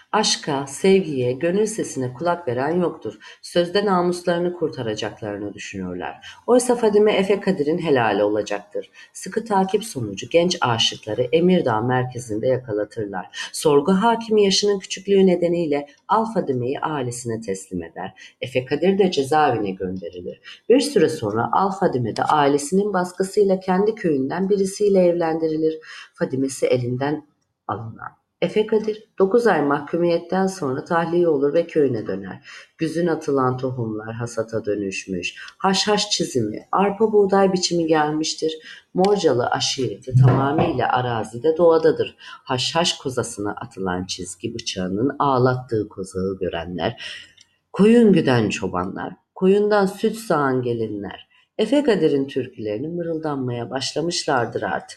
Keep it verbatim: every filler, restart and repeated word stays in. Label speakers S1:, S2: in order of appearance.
S1: Aşka, sevgiye, gönül sesine kulak veren yoktur. Sözde namuslarını kurtaracaklarını düşünürler. Oysa Fadime Efe Kadir'in helali olacaktır. Sıkı takip sonucu genç aşıkları Emirdağ merkezinde yakalatırlar. Sorgu hakimi yaşının küçüklüğü nedeniyle Al Fadime'yi ailesine teslim eder. Efe Kadir de cezaevine gönderilir. Bir süre sonra Al Fadime de ailesinin baskısıyla kendi köyünden birisiyle evlendirilir. Fadimesi elinden alınan. Efe Kadir dokuz ay mahkumiyetten sonra tahliye olur ve köyüne döner. Güzün atılan tohumlar hasata dönüşmüş, haşhaş çizimi, arpa buğday biçimi gelmiştir. Morcalı aşireti tamamıyla arazide doğadadır. Haşhaş kozasına atılan çizgi bıçağının ağlattığı kozağı görenler, koyun güden çobanlar, koyundan süt sağan gelinler, Efe Kadir'in türkülerini mırıldanmaya başlamışlardır artık.